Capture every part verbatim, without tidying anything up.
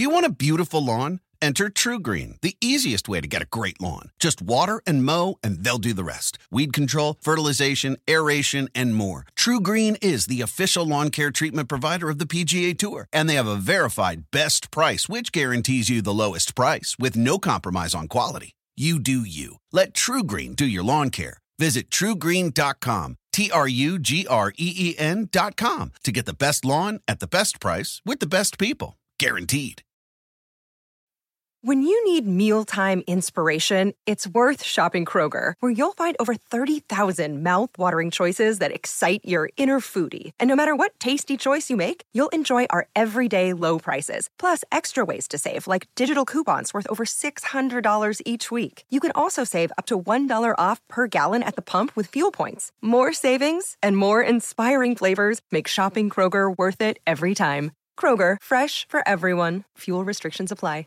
Do you want a beautiful lawn? Enter TruGreen, the easiest way to get a great lawn. Just water and mow, and they'll do the rest. Weed control, fertilization, aeration, and more. TruGreen is the official lawn care treatment provider of the P G A Tour, and they have a verified best price, which guarantees you the lowest price with no compromise on quality. You do you. Let TruGreen do your lawn care. Visit True Green dot com, T R U G R E E N dot com, to get the best lawn at the best price with the best people. Guaranteed. When you need mealtime inspiration, it's worth shopping Kroger, where you'll find over thirty thousand mouth-watering choices that excite your inner foodie. And no matter what tasty choice you make, you'll enjoy our everyday low prices, plus extra ways to save, like digital coupons worth over six hundred dollars each week. You can also save up to one dollar off per gallon at the pump with fuel points. More savings and more inspiring flavors make shopping Kroger worth it every time. Kroger, fresh for everyone. Fuel restrictions apply.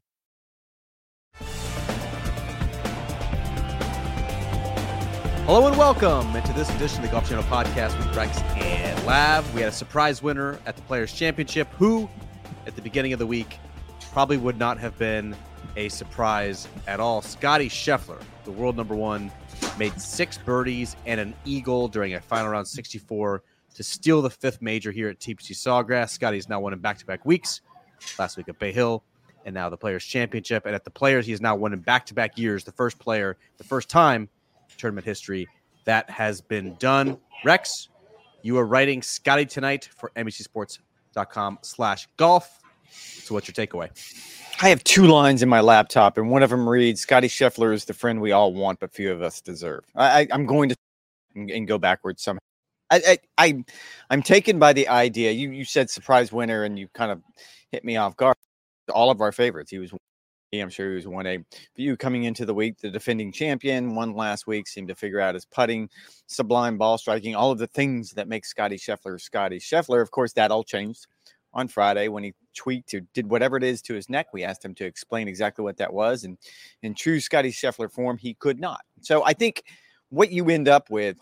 Hello and welcome to this edition of the Golf Channel Podcast with Rex and Lav. We had a surprise winner at the Players' Championship who, at the beginning of the week, probably would not have been a surprise at all. Scottie Scheffler, the world number one, made six birdies and an eagle during a final round sixty-four to steal the fifth major here at T P C Sawgrass. Scottie's now won in back-to-back weeks, last week at Bay Hill, and now the Players' Championship. And at the Players, he has now won in back-to-back years, the first player, the first time tournament history that has been done. Rex, you are writing Scottie tonight for N B C Sports dot com slash golf. So what's your takeaway? I have two lines in my laptop, and one of them reads, Scottie Scheffler is the friend we all want, but few of us deserve. I, I, I'm going to and, and go backwards somehow. I, I, I, I'm taken by the idea. You, you said surprise winner, and you kind of hit me off guard. All of our favorites. He was I'm sure he was one A. For you coming into the week, the defending champion, won last week, seemed to figure out his putting, sublime ball striking, all of the things that make Scottie Scheffler Scottie Scheffler. Of course, that all changed on Friday when he tweaked or did whatever it is to his neck. We asked him to explain exactly what that was. And in true Scottie Scheffler form, he could not. So I think what you end up with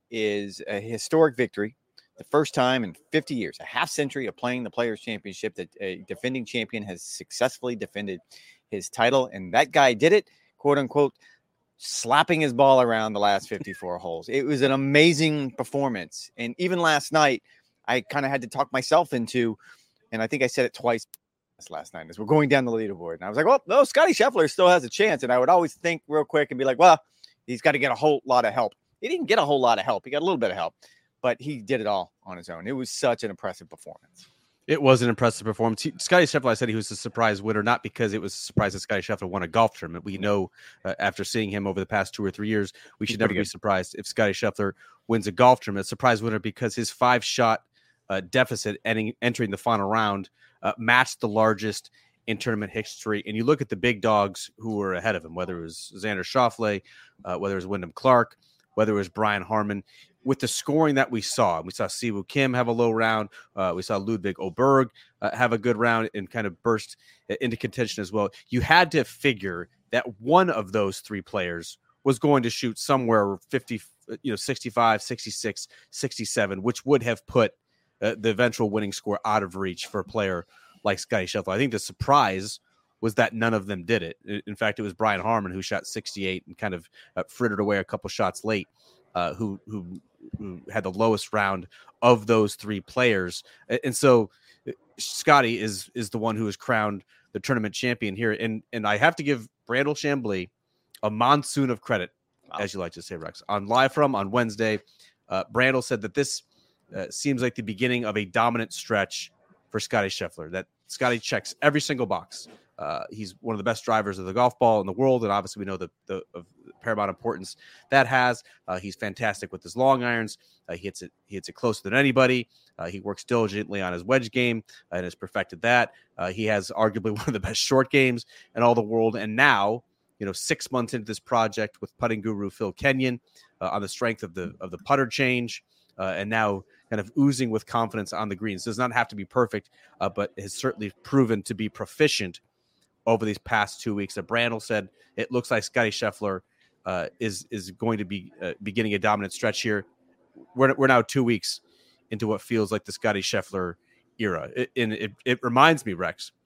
is a historic victory. The first time in fifty years, a half century of playing the Players' Championship, that a defending champion has successfully defended his title, and that guy did it, quote unquote, slapping his ball around the last fifty-four holes. It was an amazing performance. And even last night, I kind of had to talk myself into, and I think I said it twice last night, as we're going down the leaderboard. And I was like, well, no, Scottie Scheffler still has a chance. And I would always think real quick and be like, well, he's got to get a whole lot of help. He didn't get a whole lot of help. He got a little bit of help, but he did it all on his own. It was such an impressive performance. It was an impressive performance. He, Scottie Scheffler, I said he was a surprise winner, not because it was a surprise that Scottie Scheffler won a golf tournament. We know uh, after seeing him over the past two or three years, we should never be surprised if Scottie Scheffler wins a golf tournament. A surprise winner because his five-shot uh, deficit ending, entering the final round uh, matched the largest in tournament history. And you look at the big dogs who were ahead of him, whether it was Xander Schauffele, uh, whether it was Wyndham Clark, whether it was Brian Harman. With the scoring that we saw, we saw Siwoo Kim have a low round. Uh, we saw Ludwig Oberg uh, have a good round and kind of burst into contention as well. You had to figure that one of those three players was going to shoot somewhere fifty, you know, sixty-five, sixty-six, sixty-seven, which would have put uh, the eventual winning score out of reach for a player like Scottie Scheffler. I think the surprise was that none of them did it. In fact, it was Brian Harman who shot sixty-eight and kind of uh, frittered away a couple shots late, uh, who who. who had the lowest round of those three players. And so Scottie is is the one who is crowned the tournament champion here. And and I have to give Brandel Chambly a monsoon of credit, wow. as you like to say, Rex. On Live From on Wednesday, uh, Brandel said that this uh, seems like the beginning of a dominant stretch for Scottie Scheffler, that Scottie checks every single box. Uh, he's one of the best drivers of the golf ball in the world, and obviously we know the, the of paramount importance that has. Uh, he's fantastic with his long irons. Uh, he hits it. He hits it closer than anybody. Uh, he works diligently on his wedge game and has perfected that. Uh, he has arguably one of the best short games in all the world. And now, you know, six months into this project with putting guru Phil Kenyon uh, on the strength of the of the putter change, uh, and now kind of oozing with confidence on the greens. Does not have to be perfect, uh, but has certainly proven to be proficient over these past two weeks. That Brandel said it looks like Scottie Scheffler uh, is is going to be uh, beginning a dominant stretch here. We're we're now two weeks into what feels like the Scottie Scheffler era, it, and it it reminds me, Rex,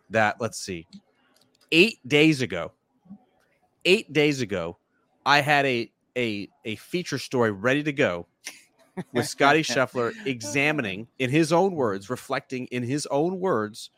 that, let's see, eight days ago, eight days ago, I had a a a feature story ready to go with Scottie Scheffler examining, in his own words, reflecting in his own words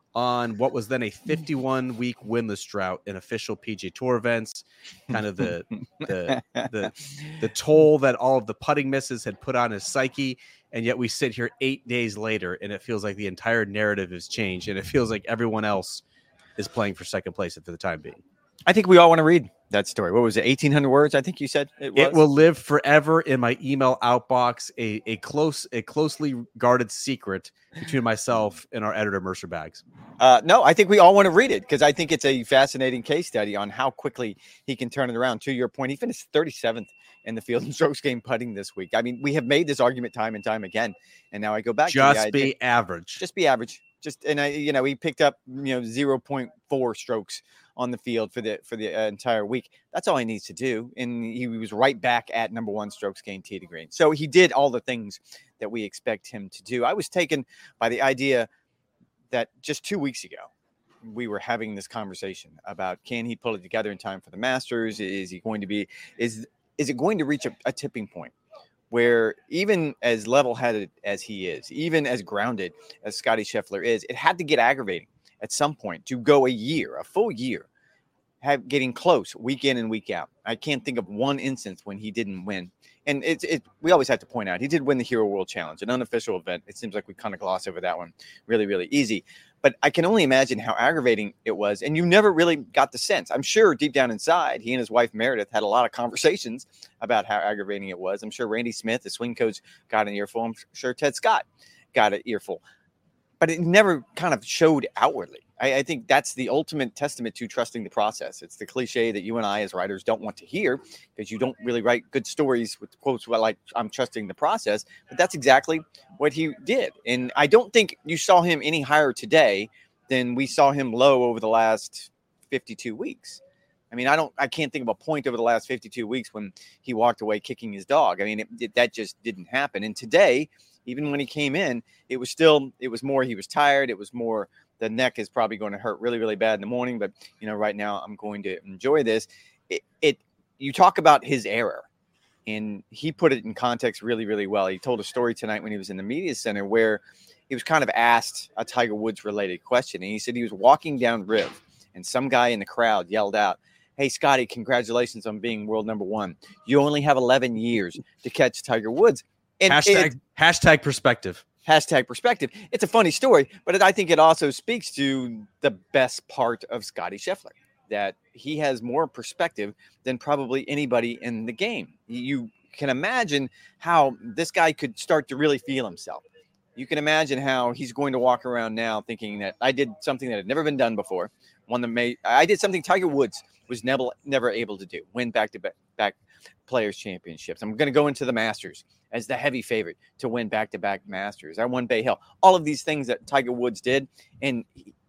on what was then a fifty-one week winless drought in official P G A Tour events, kind of the the the the toll that all of the putting misses had put on his psyche. And yet we sit here eight days later, and it feels like the entire narrative has changed, and it feels like everyone else is playing for second place for the time being. I think we all want to read that story. What was it? eighteen hundred words, I think you said it was. It will live forever in my email outbox, a, a close, a closely guarded secret between myself and our editor, Mercer Baggs. Uh, no, I think we all want to read it because I think it's a fascinating case study on how quickly he can turn it around. To your point, he finished thirty-seventh in the field in strokes gained putting this week. I mean, we have made this argument time and time again, and now I go back just to be idea, average. Just be average. Just and I, you know, he picked up you know zero point four strokes on the field for the for the uh, entire week. That's all he needs to do, and he was right back at number one strokes gained tee to green. So he did all the things that we expect him to do. I was taken by the idea that just two weeks ago we were having this conversation about can he pull it together in time for the Masters? Is he going to be is is it going to reach a, a tipping point where even as level-headed as he is, even as grounded as Scottie Scheffler is, it had to get aggravating at some point to go a year, a full year, have getting close week in and week out. I can't think of one instance when he didn't win. And it's it, we always have to point out, he did win the Hero World Challenge, an unofficial event. It seems like we kind of gloss over that one really, really easy. But I can only imagine how aggravating it was. And you never really got the sense. I'm sure deep down inside, he and his wife Meredith had a lot of conversations about how aggravating it was. I'm sure Randy Smith, the swing coach, got an earful. I'm sure Ted Scott got an earful. But it never kind of showed outwardly. I, I think that's the ultimate testament to trusting the process. It's the cliche that you and I as writers don't want to hear because you don't really write good stories with quotes like I'm trusting the process. But that's exactly what he did. And I don't think you saw him any higher today than we saw him low over the last fifty-two weeks. I mean, I don't, I can't think of a point over the last fifty-two weeks when he walked away kicking his dog. I mean, it, it, that just didn't happen. And today, even when he came in, it was still, it was more, he was tired. It was more, the neck is probably going to hurt really, really bad in the morning. But, you know, right now I'm going to enjoy this. It, it you talk about his error, and he put it in context really, really well. He told a story tonight when he was in the media center where he was kind of asked a Tiger Woods related question. And he said he was walking down Riv and some guy in the crowd yelled out, "Hey, Scotty, congratulations on being world number one. You only have eleven years to catch Tiger Woods." And hashtag, it, hashtag perspective. Hashtag perspective. It's a funny story, but it, I think it also speaks to the best part of Scottie Scheffler, that he has more perspective than probably anybody in the game. You can imagine how this guy could start to really feel himself. You can imagine how he's going to walk around now thinking that I did something that had never been done before. One that made I did something Tiger Woods was never never able to do, win back-to-back back Players Championships. I'm going to go into the Masters as the heavy favorite to win back-to-back Masters. I won Bay Hill. All of these things that Tiger Woods did, and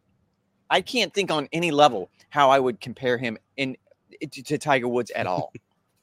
I can't think on any level how I would compare him in to, to Tiger Woods at all.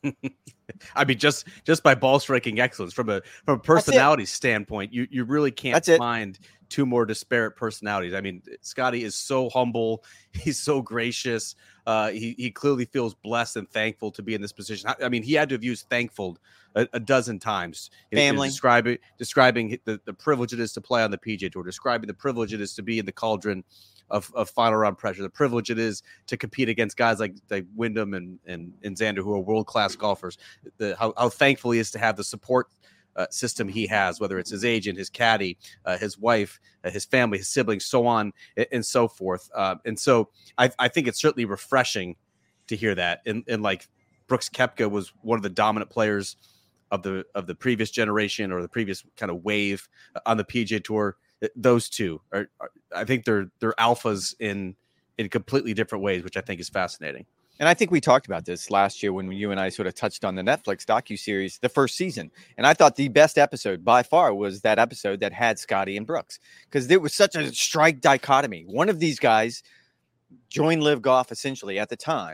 I mean, just just by ball striking excellence, from a from a personality standpoint, you you really can't find two more disparate personalities. I mean, Scotty is so humble, he's so gracious. Uh, he he clearly feels blessed and thankful to be in this position. I, I mean, he had to have used thankful a, a dozen times. Family, describing describing the, the privilege it is to play on the P G A Tour, describing the privilege it is to be in the cauldron of, of final round pressure, the privilege it is to compete against guys like, like Wyndham and, and, and Xander, who are world-class golfers, the, how, how thankful he is to have the support uh, system he has, whether it's his agent, his caddy, uh, his wife, uh, his family, his siblings, so on and, and so forth. Uh, and so I, I think it's certainly refreshing to hear that. And, and like Brooks Koepka was one of the dominant players of the, of the previous generation or the previous kind of wave on the P G A Tour. Those two are, are, I think they're they're alphas in in completely different ways, which I think is fascinating. And I think we talked about this last year when you and I sort of touched on the Netflix docuseries, the first season. And I thought the best episode by far was that episode that had Scotty and Brooks, because there was such a strike dichotomy. One of these guys joined Live Golf essentially at the time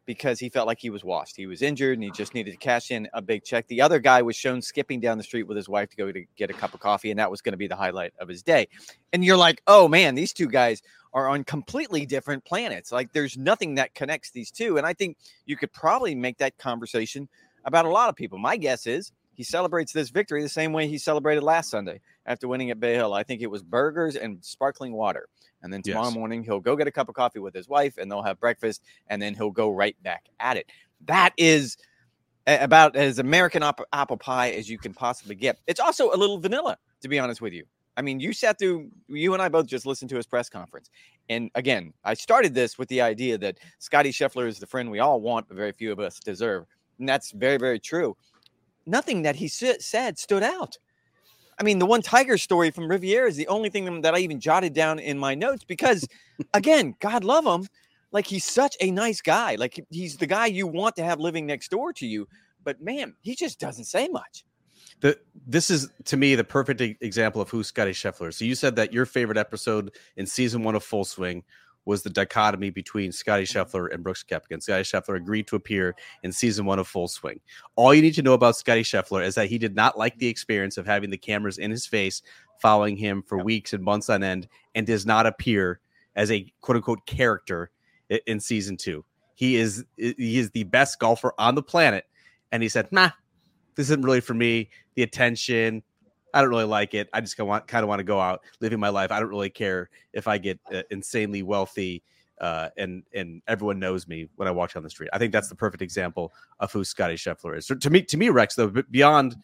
because he felt like he was washed. He was injured and he just needed to cash in a big check. The other guy was shown skipping down the street with his wife to go to get a cup of coffee, and that was going to be the highlight of his day. And you're like, oh man, these two guys are on completely different planets. Like there's nothing that connects these two. And I think you could probably make that conversation about a lot of people. My guess is he celebrates this victory the same way he celebrated last Sunday after winning at Bay Hill. I think it was burgers and sparkling water. And then tomorrow yes. morning, he'll go get a cup of coffee with his wife and they'll have breakfast. And then he'll go right back at it. That is about as American op- apple pie as you can possibly get. It's also a little vanilla, to be honest with you. I mean, you sat through, you and I both just listened to his press conference. And again, I started this with the idea that Scotty Scheffler is the friend we all want, but very few of us deserve. And that's very, very true. Nothing that he said stood out. I mean, the one Tiger story from Riviera is the only thing that I even jotted down in my notes because, again, God love him. Like, he's such a nice guy. Like, he's the guy you want to have living next door to you. But, man, he just doesn't say much. The, this is, to me, the perfect example of who Scotty Scheffler is. So you said that your favorite episode in season one of Full Swing was the dichotomy between Scotty Scheffler and Brooks Koepka. Scotty Scheffler agreed to appear in season one of Full Swing. All you need to know about Scotty Scheffler is that he did not like the experience of having the cameras in his face following him for yep. weeks and months on end, and does not appear as a quote-unquote character in season two. He is he is the best golfer on the planet, and he said, nah, this isn't really for me. The attention, I don't really like it. I just kind of want, kind of want to go out living my life. I don't really care if I get uh, insanely wealthy uh, and and everyone knows me when I walk down the street. I think that's the perfect example of who Scotty Scheffler is. So to me, to me, Rex, though, beyond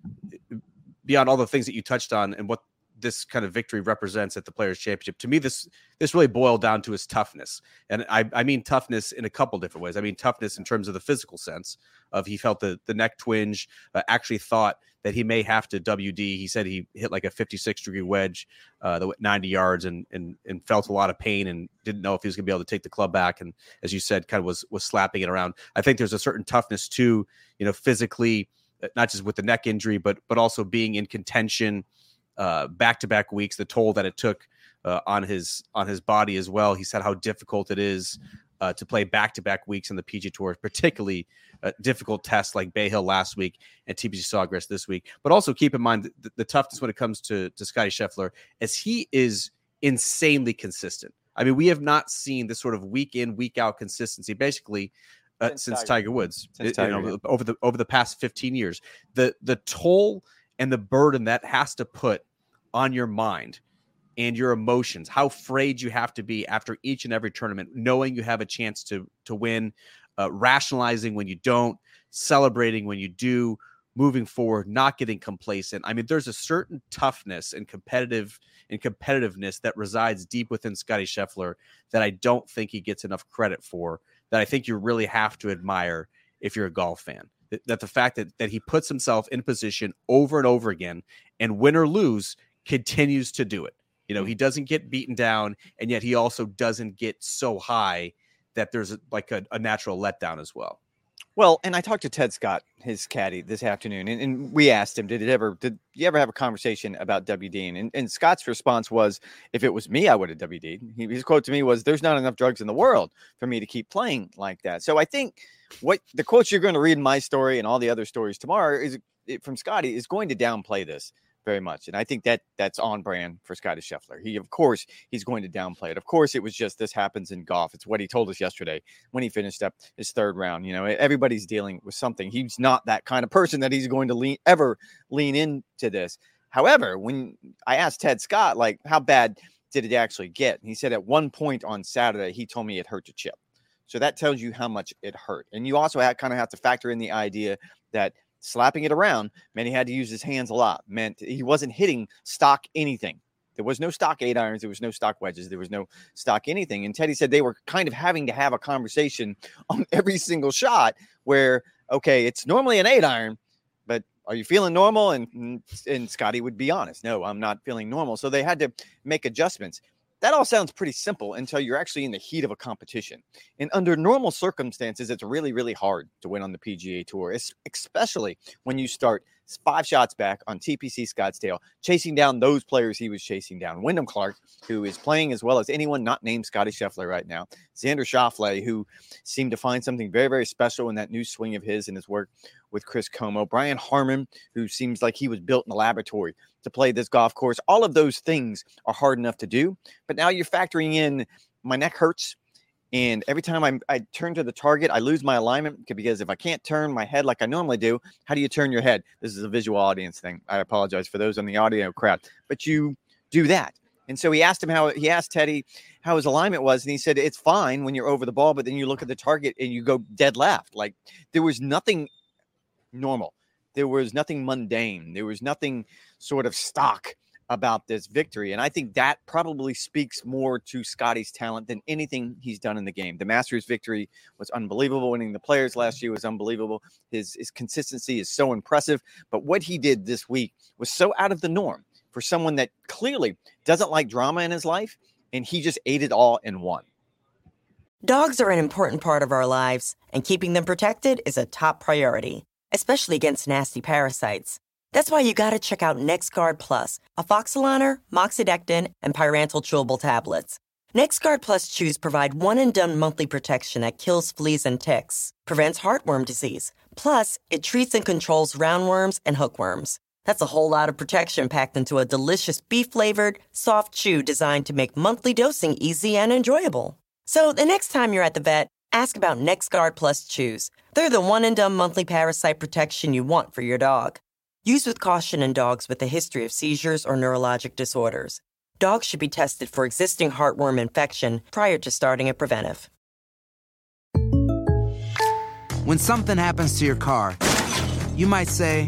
beyond all the things that you touched on and what this kind of victory represents at the Players' Championship, to me, this this really boiled down to his toughness. And I, I mean toughness in a couple different ways. I mean toughness in terms of the physical sense of he felt the, the neck twinge, uh, actually thought that he may have to W D. He said he hit like a fifty-six degree wedge uh, that went ninety yards and, and and felt a lot of pain and didn't know if he was going to be able to take the club back. And as you said, kind of was was slapping it around. I think there's a certain toughness too, you know, physically, not just with the neck injury, but but also being in contention uh, back-to-back weeks, the toll that it took uh, on his on his body as well. He said how difficult it is uh, to play back-to-back weeks in the P G A Tour, particularly uh, difficult tests like Bay Hill last week and T P C Sawgrass this week. But also keep in mind the, the toughness when it comes to, to Scotty Scheffler, as he is insanely consistent. I mean, we have not seen this sort of week in, week out consistency basically uh, since, since Tiger, Tiger Woods, since it, Tiger, you know, yeah. over the over the past fifteen years. The the toll and the burden that has to put on your mind and your emotions, how afraid you have to be after each and every tournament, knowing you have a chance to to win, uh, rationalizing when you don't, celebrating when you do, moving forward, not getting complacent. I mean, there's a certain toughness and competitive and competitiveness that resides deep within Scotty Scheffler that I don't think he gets enough credit for, that I think you really have to admire if you're a golf fan. That the fact that, that he puts himself in position over and over again, and win or lose, continues to do it. You know, he doesn't get beaten down, and yet he also doesn't get so high that there's like a, a natural letdown as well. Well, and I talked to Ted Scott, his caddy, this afternoon, and, and we asked him, did it ever, did you ever have a conversation about WDing? And, and Scott's response was, if it was me, I would have W D'd. He, his quote to me was, there's not enough drugs in the world for me to keep playing like that. So I think what the quotes you're going to read in my story and all the other stories tomorrow is from Scotty is going to downplay this very much. And I think that that's on brand for Scotty Scheffler. He, of course, he's going to downplay it. Of course, it was just, this happens in golf. It's what he told us yesterday when he finished up his third round. You know, everybody's dealing with something. He's not that kind of person that he's going to lean, ever lean into this. However, when I asked Ted Scott, like, how bad did it actually get? And he said at one point on Saturday, he told me it hurt to chip. So that tells you how much it hurt. And you also have, kind of have to factor in the idea that slapping it around meant he had to use his hands a lot, meant he wasn't hitting stock anything. There was no stock eight irons. There was no stock wedges. There was no stock anything. And Teddy said they were kind of having to have a conversation on every single shot where, okay, it's normally an eight iron, but are you feeling normal? And, and Scotty would be honest. No, I'm not feeling normal. So they had to make adjustments. That all sounds pretty simple until you're actually in the heat of a competition. And under normal circumstances, it's really, really hard to win on the P G A Tour, especially when you start five shots back on T P C Scottsdale, chasing down those players he was chasing down. Wyndham Clark, who is playing as well as anyone not named Scotty Scheffler right now. Xander Schauffele, who seemed to find something very, very special in that new swing of his and his work with Chris Como. Brian Harman, who seems like he was built in a laboratory to play this golf course. All of those things are hard enough to do. But now you're factoring in my neck hurts. And every time I, I turn to the target, I lose my alignment because if I can't turn my head like I normally do, how do you turn your head? This is a visual audience thing. I apologize for those on the audio crowd, but you do that. And so he asked him how he asked Teddy how his alignment was. And he said, it's fine when you're over the ball, but then you look at the target and you go dead left. Like there was nothing normal. There was nothing mundane. There was nothing sort of stock about this victory. And I think that probably speaks more to Scotty's talent than anything he's done in the game. The Masters victory was unbelievable. Winning the Players last year was unbelievable. His, his consistency is so impressive. But what he did this week was so out of the norm for someone that clearly doesn't like drama in his life. And he just ate it all in one. Dogs are an important part of our lives, and keeping them protected is a top priority, especially against nasty parasites. That's why you gotta check out NexGard Plus, Afoxolaner, Moxidectin, and Pyrantel chewable tablets. NexGard Plus chews provide one-and-done monthly protection that kills fleas and ticks, prevents heartworm disease. Plus, it treats and controls roundworms and hookworms. That's a whole lot of protection packed into a delicious beef-flavored, soft chew designed to make monthly dosing easy and enjoyable. So the next time you're at the vet, ask about NexGard Plus chews. They're the one-and-done monthly parasite protection you want for your dog. Use with caution in dogs with a history of seizures or neurologic disorders. Dogs should be tested for existing heartworm infection prior to starting a preventive. When something happens to your car, you might say,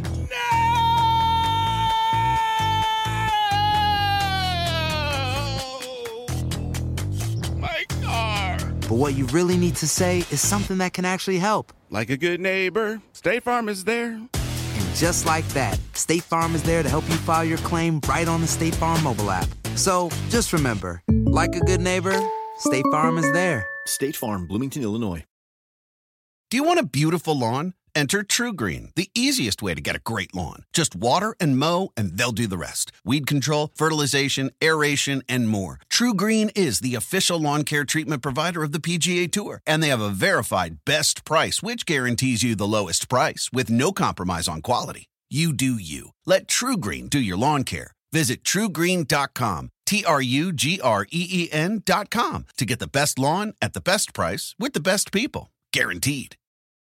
My car! But what you really need to say is something that can actually help. Like a good neighbor, State Farm is there. And just like that, State Farm is there to help you file your claim right on the State Farm mobile app. So just remember, like a good neighbor, State Farm is there. State Farm, Bloomington, Illinois. Do you want a beautiful lawn? Enter TruGreen, the easiest way to get a great lawn. Just water and mow, and they'll do the rest. Weed control, fertilization, aeration, and more. TruGreen is the official lawn care treatment provider of the P G A Tour, and they have a verified best price, which guarantees you the lowest price with no compromise on quality. You do you. Let TruGreen do your lawn care. Visit true green dot com, T R U G R E E N dot com, to get the best lawn at the best price with the best people. Guaranteed.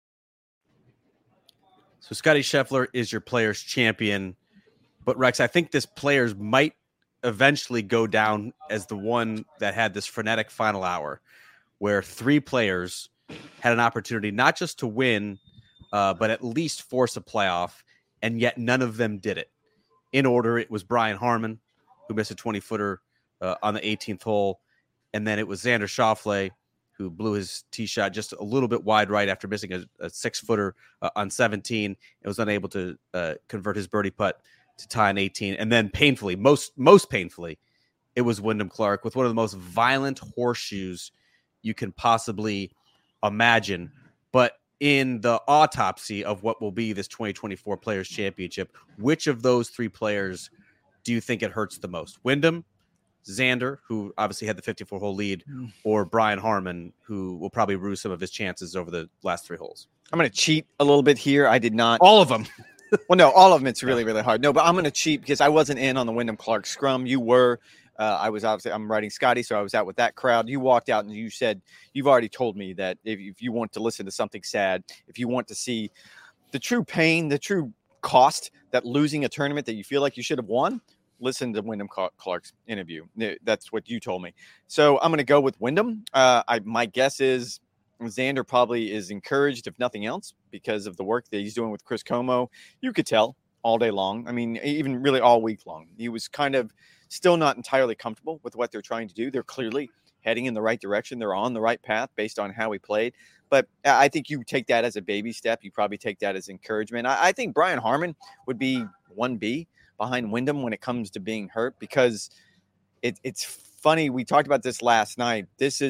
So Scotty Scheffler is your Players champion, but Rex, I think this Players might eventually go down as the one that had this frenetic final hour where three players had an opportunity not just to win, uh, but at least force a playoff, and yet none of them did it. In order, it was Brian Harman, who missed a twenty-footer uh, on the eighteenth hole, and then it was Xander Schauffele, who blew his tee shot just a little bit wide right after missing a, a six-footer uh, on seventeen, and was unable to uh, convert his birdie putt to tie on eighteen. And then painfully, most most painfully, it was Wyndham Clark with one of the most violent horseshoes you can possibly imagine. But in the autopsy of what will be this twenty twenty-four Players Championship, which of those three players do you think it hurts the most? Wyndham, Xander, who obviously had the fifty-four hole lead, or Brian Harman, who will probably rue some of his chances over the last three holes? I'm going to cheat a little bit here. I did not. All of them. Well, no, all of them. It's really, really hard. No, but I'm going to cheat because I wasn't in on the Wyndham Clark scrum. You were. Uh, I was obviously, I'm writing Scotty, so I was out with that crowd. You walked out and you said, you've already told me that if, if you want to listen to something sad, if you want to see the true pain, the true cost that losing a tournament that you feel like you should have won, listen to Wyndham Clark's interview. That's what you told me. So I'm going to go with Wyndham. Uh, I, my guess is Xander probably is encouraged, if nothing else, because of the work that he's doing with Chris Como. You could tell all day long. I mean, even really all week long. He was kind of still not entirely comfortable with what they're trying to do. They're clearly heading in the right direction. They're on the right path based on how he played. But I think you take that as a baby step. You probably take that as encouragement. I, I think Brian Harman would be one B behind Wyndham when it comes to being hurt, because it, it's funny. We talked about this last night. This is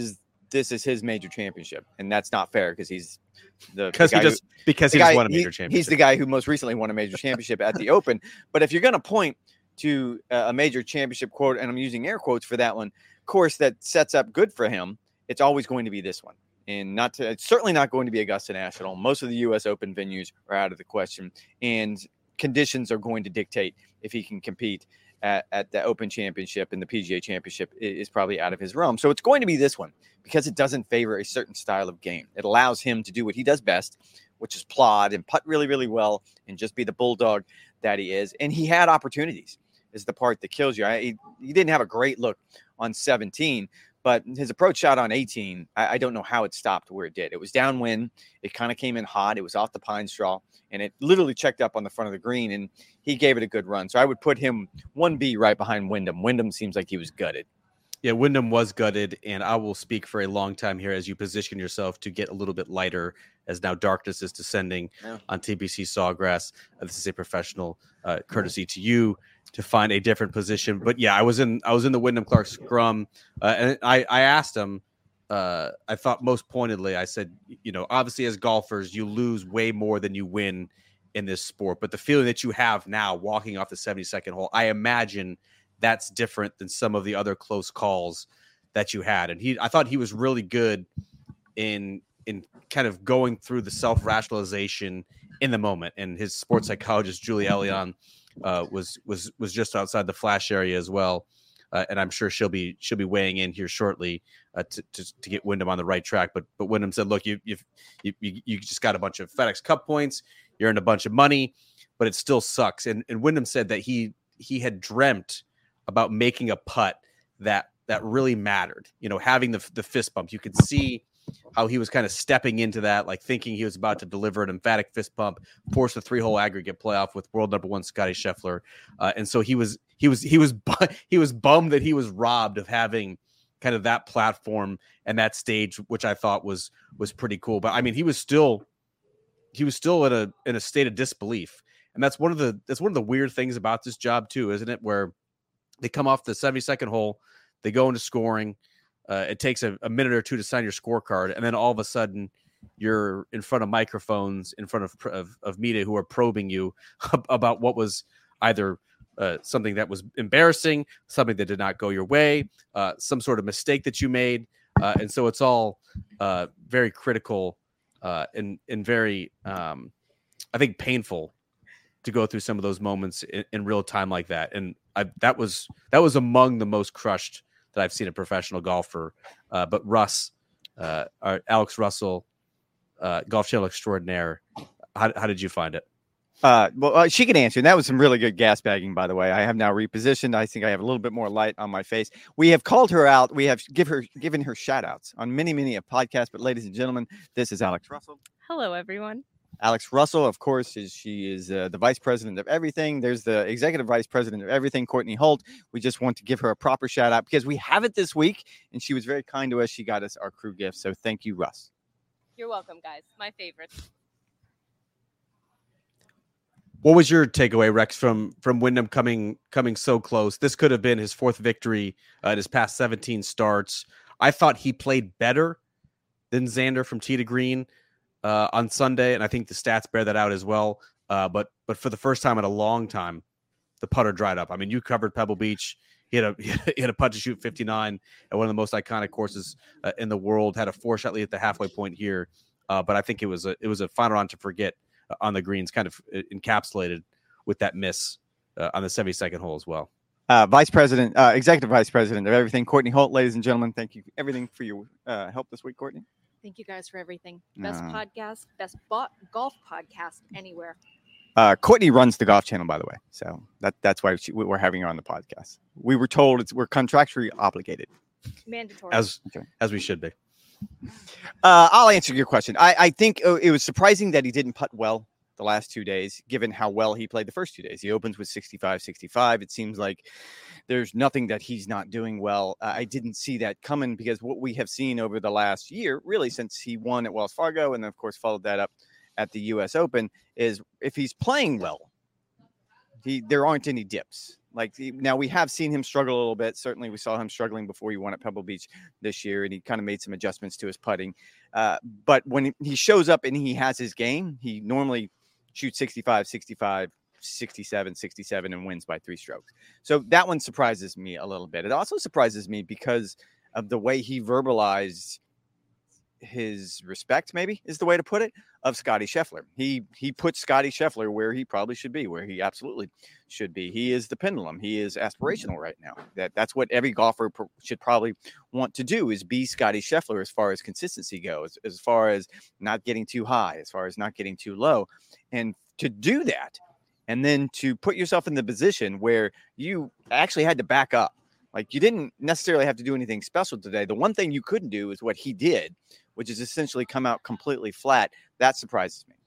this is his major championship, and that's not fair because he's the because he just who, because he guy, just won a major he, championship. He's the guy who most recently won a major championship at the Open. But if you're going to point to a major championship quote, and I'm using air quotes for that one, course that sets up good for him, it's always going to be this one. And not to, it's certainly not going to be Augusta National. Most of the U S Open venues are out of the question, and conditions are going to dictate if he can compete at, at the Open Championship, and the P G A Championship is probably out of his realm. So it's going to be this one because it doesn't favor a certain style of game. It allows him to do what he does best, which is plod and putt really, really well and just be the bulldog that he is. And he had opportunities is the part that kills you. I, he, he didn't have a great look on seventeen, but his approach shot on eighteen, I, I don't know how it stopped where it did. It was downwind. It kind of came in hot. It was off the pine straw, and it literally checked up on the front of the green, and he gave it a good run. So I would put him one B right behind Wyndham. Wyndham seems like he was gutted. Yeah, Wyndham was gutted, and I will speak for a long time here as you position yourself to get a little bit lighter as now darkness is descending yeah. on T B C Sawgrass. Uh, this is a professional uh, courtesy to you to find a different position. But yeah, I was in I was in the Wyndham Clark scrum, uh, and I, I asked him, uh, I thought most pointedly, I said, you know, obviously as golfers, you lose way more than you win in this sport. But the feeling that you have now walking off the seventy-second hole, I imagine that's different than some of the other close calls that you had. And he, I thought he was really good in, in kind of going through the self-rationalization in the moment. And his sports psychologist, Julie Elion, uh, was, was, was just outside the flash area as well. Uh, and I'm sure she'll be, she'll be weighing in here shortly uh, to, to, to get Wyndham on the right track. But, but Wyndham said, look, you, you've, you, you just got a bunch of FedEx Cup points. You're in a bunch of money, but it still sucks. And, and Wyndham said that he, he had dreamt about making a putt that that really mattered, you know, having the the fist bump. You could see how he was kind of stepping into that, like thinking he was about to deliver an emphatic fist bump, force a three hole aggregate playoff with world number one Scotty Scheffler, uh, and so he was he was he was he was bummed that he was robbed of having kind of that platform and that stage, which I thought was was pretty cool. But I mean, he was still he was still in a in a state of disbelief, and that's one of the that's one of the weird things about this job too, isn't it? Where they come off the seventy-second hole, they go into scoring. Uh, it takes a, a minute or two to sign your scorecard, and then all of a sudden, you're in front of microphones, in front of of, of media who are probing you about what was either uh, something that was embarrassing, something that did not go your way, uh, some sort of mistake that you made, uh, and so it's all uh, very critical uh, and and very, um, I think, painful to go through some of those moments in, in real time like that. And I, that was that was among the most crushed that I've seen a professional golfer. Uh, but Russ, uh, our Alex Russell, uh, Golf Channel extraordinaire. How, how did you find it? Uh, well, uh, she can answer. And that was some really good gas bagging, by the way. I have now repositioned. I think I have a little bit more light on my face. We have called her out. We have give her given her shout outs on many, many a podcast. But ladies and gentlemen, this is Alex Russell. Hello, everyone. Alex Russell, of course, is she is uh, the vice president of everything. There's the executive vice president of everything, Courtney Holt. We just want to give her a proper shout out because we have it this week, and she was very kind to us. She got us our crew gift, so thank you, Russ. You're welcome, guys. My favorites. What was your takeaway, Rex, from from Wyndham coming coming so close? This could have been his fourth victory uh, in his past seventeen starts. I thought he played better than Xander from tee to green Uh, on Sunday, and I think the stats bear that out as well. Uh, but but for the first time in a long time, the putter dried up. I mean, you covered Pebble Beach. He had a he had a putt to shoot fifty-nine at one of the most iconic courses uh, in the world. Had a four shot lead at the halfway point here, uh, but I think it was a it was a final round to forget uh, on the greens, kind of encapsulated with that miss uh, on the seventy-second hole as well. Uh, Vice President, uh, Executive Vice President of everything, Courtney Holt, ladies and gentlemen. Thank you everything for your uh, help this week, Courtney. Thank you guys for everything. Best Uh. podcast, best bo- golf podcast anywhere. Uh, Courtney runs the Golf Channel, by the way, so that that's why she, we're having her on the podcast. We were told it's we're contractually obligated, Mandatory. As Okay. as we should be. Uh, I'll answer your question. I, I think uh, it was surprising that he didn't putt well the last two days, given how well he played the first two days. He opens with sixty-five sixty-five. It seems like there's nothing that he's not doing well. Uh, I didn't see that coming because what we have seen over the last year, really since he won at Wells Fargo and then, of course, followed that up at the U S Open, is if he's playing well, he there aren't any dips. Like he, now we have seen him struggle a little bit. Certainly we saw him struggling before he won at Pebble Beach this year, and he kind of made some adjustments to his putting. Uh, but when he shows up and he has his game, he normally shoots sixty-five, sixty-five, sixty-seven, sixty-seven and wins by three strokes. So that one surprises me a little bit. It also surprises me because of the way he verbalized his respect, maybe is the way to put it, of Scotty Scheffler. He he put Scotty Scheffler where he probably should be, where he absolutely should be. He is the pendulum. He is aspirational right now. That that's what every golfer pr- should probably want to do, is be Scotty Scheffler as far as consistency goes, as far as not getting too high, as far as not getting too low. And to do that, and then to put yourself in the position where you actually had to back up. Like, you didn't necessarily have to do anything special today. The one thing you couldn't do is what he did, which is essentially come out completely flat. That surprises me.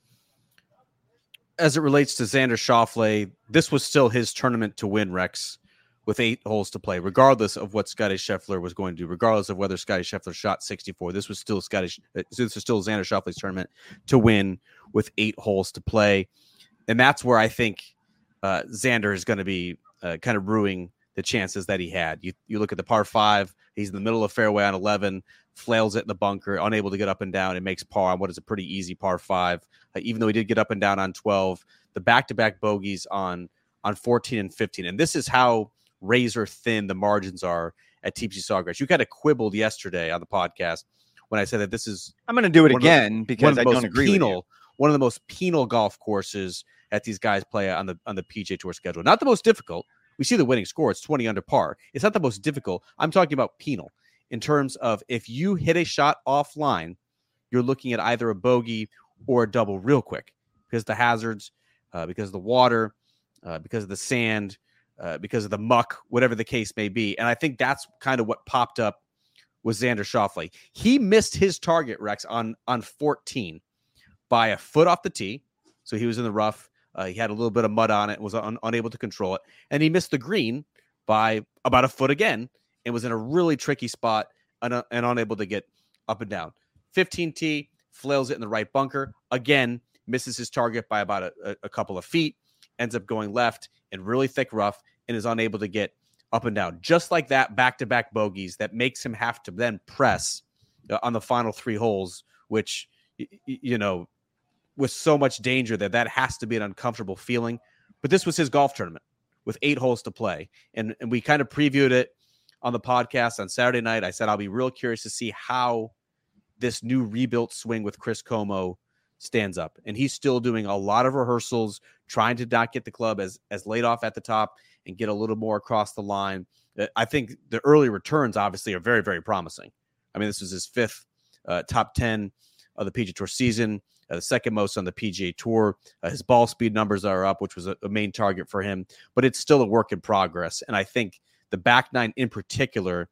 As it relates to Xander Schauffele, this was still his tournament to win, Rex, with eight holes to play, regardless of what Scotty Scheffler was going to do, regardless of whether Scotty Scheffler shot sixty-four. This was still Scotty. This was still Xander Schauffele's tournament to win with eight holes to play, and that's where I think uh, Xander is going to be uh, kind of ruining the chances that he had. You you look at the par five, he's in the middle of fairway on eleven, flails it in the bunker, unable to get up and down, and makes par on what is a pretty easy par five. Uh, even though he did get up and down on twelve, the back-to-back bogeys on on fourteen and fifteen. And this is how razor thin the margins are at T P C Sawgrass. You kind of quibbled yesterday on the podcast when I said that this is. I'm going to do it again the, because I don't agree penal, with you. One of the most penal golf courses that these guys play on the on the P G A Tour schedule. Not the most difficult. We see the winning score. It's twenty under par. It's not the most difficult. I'm talking about penal in terms of if you hit a shot offline, you're looking at either a bogey or a double real quick because the hazards, uh, because of the water, uh, because of the sand, uh, because of the muck, whatever the case may be. And I think that's kind of what popped up with Xander Schauffele. He missed his target, Rex, on, on fourteen by a foot off the tee. So he was in the rough. Uh, he had a little bit of mud on it, was un- unable to control it. And he missed the green by about a foot again and was in a really tricky spot and, uh, and unable to get up and down. fifteen T, flails it in the right bunker. Again, misses his target by about a, a, a couple of feet, ends up going left in really thick rough and is unable to get up and down. Just like that, back-to-back bogeys that makes him have to then press uh, on the final three holes, which, y- y- you know, with so much danger that that has to be an uncomfortable feeling. But this was his golf tournament with eight holes to play. And, and we kind of previewed it on the podcast on Saturday night. I said, I'll be real curious to see how this new rebuilt swing with Chris Como stands up. And he's still doing a lot of rehearsals, trying to not get the club as, as laid off at the top and get a little more across the line. I think the early returns obviously are very, very promising. I mean, this is his fifth uh, top ten of the P G A Tour season. Uh, the second most on the P G A Tour. Uh, his ball speed numbers are up, which was a, a main target for him, but it's still a work in progress. And I think the back nine in particular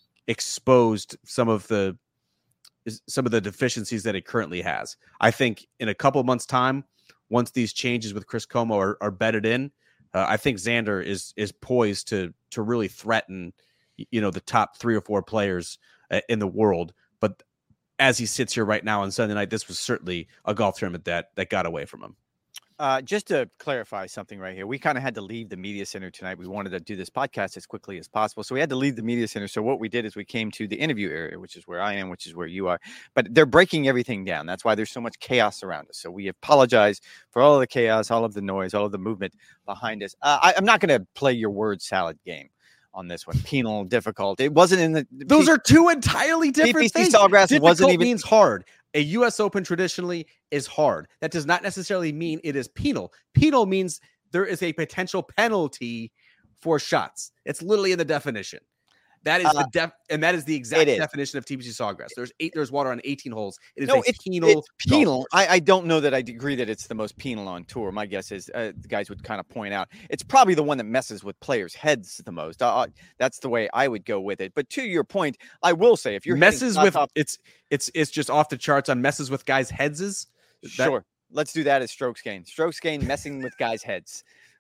exposed some of the some of the deficiencies that it currently has. I think in a couple of months' time, once these changes with Chris Como are, are bedded in, uh, I think Xander is is poised to to really threaten, you know, the top three or four players uh, in the world. But as he sits here right now on Sunday night, this was certainly a golf tournament that that got away from him. Uh, just to clarify something right here, we kind of had to leave the media center tonight. We wanted to do this podcast as quickly as possible, so we had to leave the media center. So what we did is we came to the interview area, which is where I am, which is where you are. But they're breaking everything down. That's why there's so much chaos around us. So we apologize for all of the chaos, all of the noise, all of the movement behind us. Uh, I, I'm not going to play your word salad game on this one. Penal, difficult. It wasn't in the. Those P- are two entirely different P P C things. Sawgrass difficult wasn't even means hard. A U S Open traditionally is hard. That does not necessarily mean it is penal. Penal means there is a potential penalty for shots. It's literally in the definition. That is uh, the def, and that is the exact definition of T P C Sawgrass. There's eight. There's water on eighteen holes. It is no, a it's, penal. It's penal. I, I don't know that I agree that it's the most penal on tour. My guess is uh, the guys would kind of point out it's probably the one that messes with players' heads the most. Uh, that's the way I would go with it. But to your point, I will say if you're messes with off, it's it's it's just off the charts on messes with guys' heads. Is sure. That, let's do that as strokes gain. Strokes gain messing with guys' heads.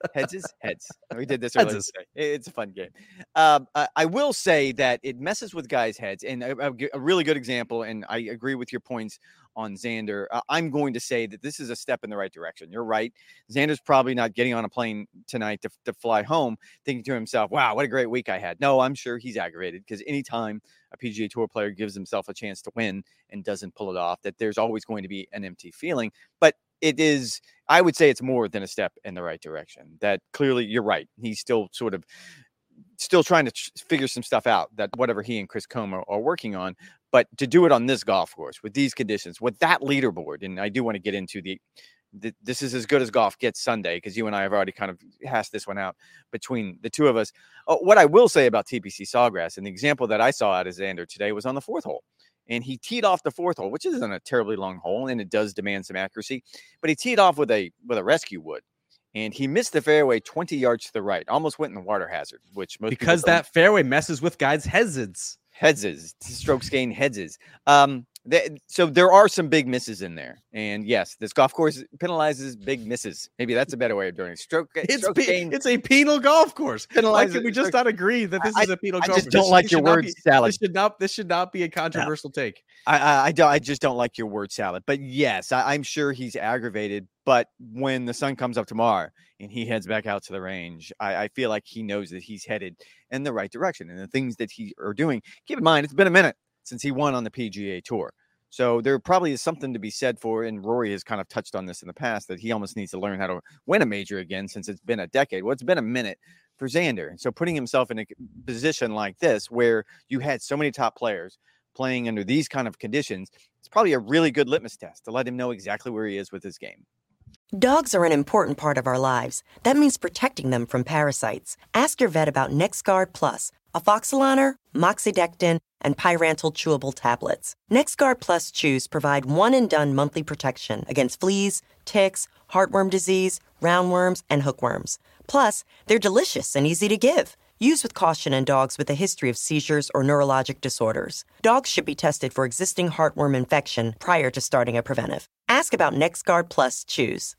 Heads is heads. We did this earlier Heads is. today. It's a fun game. Um, I, I will say that it messes with guys' heads, and a, a, a really good example. And I agree with your points on Xander. Uh, I'm going to say that this is a step in the right direction. You're right. Xander's probably not getting on a plane tonight to, to fly home, thinking to himself, "Wow, what a great week I had." No, I'm sure he's aggravated because anytime a P G A Tour player gives himself a chance to win and doesn't pull it off, that there's always going to be an empty feeling. But it is, I would say it's more than a step in the right direction. That clearly you're right. He's still sort of still trying to figure some stuff out, that whatever he and Chris Combe are, are working on. But to do it on this golf course with these conditions, with that leaderboard, and I do want to get into the, the this is as good as golf gets Sunday, because you and I have already kind of hashed this one out between the two of us. Uh, what I will say about T P C Sawgrass, and the example that I saw out of Xander today was on the fourth hole. And he teed off the fourth hole, which isn't a terribly long hole, and it does demand some accuracy. But he teed off with a with a rescue wood, and he missed the fairway twenty yards to the right, almost went in the water hazard. Which most because that fairway messes with guys' heads. Heads, strokes gain heads. Um, they, so there are some big misses in there, and yes, this golf course penalizes big misses. Maybe that's a better way of doing it. Stroke, it's stroke pe- gain. It's a penal golf course. Why can we just stroke, not agree that this I, is a penal I golf just course? don't This- like this your should not word be- salad. This should not. This should not be a controversial take. I, I, I don't. I just don't like your word salad. But yes, I, I'm sure he's aggravated. But when the sun comes up tomorrow and he heads back out to the range, I, I feel like he knows that he's headed in the right direction, and the things that he are doing. Keep in mind, it's been a minute since he won on the P G A Tour. So there probably is something to be said for, and Rory has kind of touched on this in the past, that he almost needs to learn how to win a major again, since it's been a decade. Well, it's been a minute for Xander. And so putting himself in a position like this, where you had so many top players playing under these kind of conditions, it's probably a really good litmus test to let him know exactly where he is with his game. Dogs are an important part of our lives. That means protecting them from parasites. Ask your vet about NexGard Plus, Afoxolaner, Moxidectin, and Pyrantel chewable tablets. NexGard Plus chews provide one-and-done monthly protection against fleas, ticks, heartworm disease, roundworms, and hookworms. Plus, they're delicious and easy to give. Use with caution in dogs with a history of seizures or neurologic disorders. Dogs should be tested for existing heartworm infection prior to starting a preventive. Ask about NexGard Plus chews.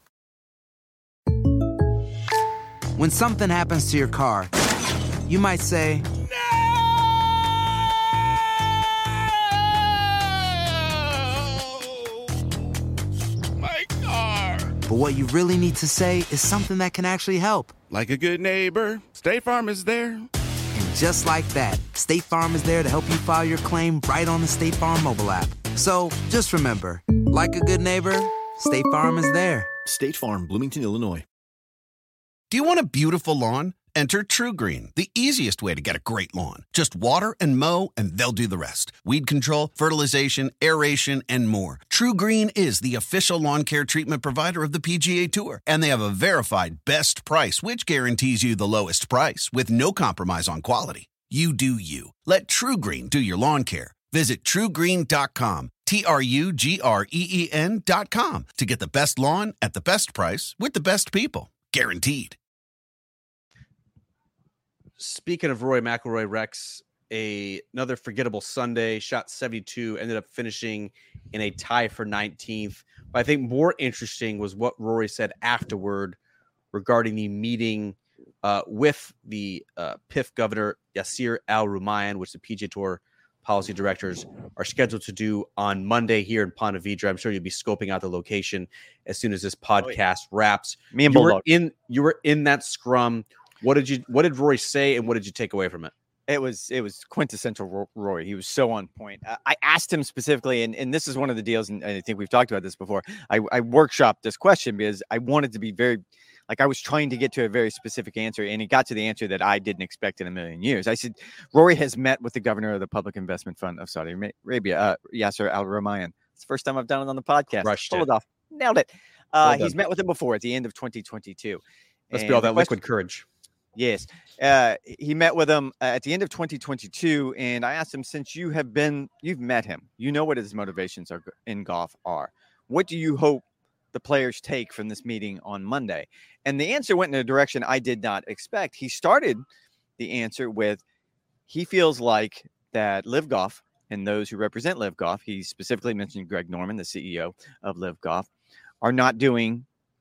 When something happens to your car, you might say, My car. but what you really need to say is something that can actually help. Like a good neighbor, State Farm is there. And just like that, State Farm is there to help you file your claim right on the State Farm mobile app. So just remember, like a good neighbor, State Farm is there. State Farm, Bloomington, Illinois. Do you want a beautiful lawn? Enter TruGreen, the easiest way to get a great lawn. Just water and mow, and they'll do the rest. Weed control, fertilization, aeration, and more. TruGreen is the official lawn care treatment provider of the P G A Tour, and they have a verified best price, which guarantees you the lowest price with no compromise on quality. You do you. Let TruGreen do your lawn care. Visit True Green dot com, T R U G R E E N dot com, to get the best lawn at the best price with the best people. Guaranteed. Speaking of Rory McIlroy, Rex, a, another forgettable Sunday, shot seventy-two, ended up finishing in a tie for nineteenth. But I think more interesting was what Rory said afterward regarding the meeting uh, with the uh, P I F governor, Yasir Al-Rumayyan, which the P G A Tour policy directors are scheduled to do on Monday here in Ponte Vedra. I'm sure you'll be scoping out the location as soon as this podcast oh, yeah. wraps. Me and you were Bulldog. in you were in that scrum. What did you what did Rory say, and what did you take away from it? It was it was quintessential Rory. He was so on point. Uh, I asked him specifically, and, and this is one of the deals, and I think we've talked about this before. I, I workshopped this question because I wanted to be very, like I was trying to get to a very specific answer, and he got to the answer that I didn't expect in a million years. I said, Rory has met with the governor of the Public Investment Fund of Saudi Arabia, uh, Yasir Al-Rumayyan. It's the first time I've done it on the podcast. Rushed Pulled it. it off. Nailed it. Uh, Well he's met with him before at the end of twenty twenty-two. Let's And be all the that question- liquid courage. Yes. Uh, he met with him uh, at the end of twenty twenty-two. And I asked him, since you have been, you've met him, you know what his motivations are in golf are. What do you hope the players take from this meeting on Monday? And the answer went in a direction I did not expect. He started the answer with, he feels like that Live Golf and those who represent Live Golf, he specifically mentioned Greg Norman, the C E O of Live Golf, are not doing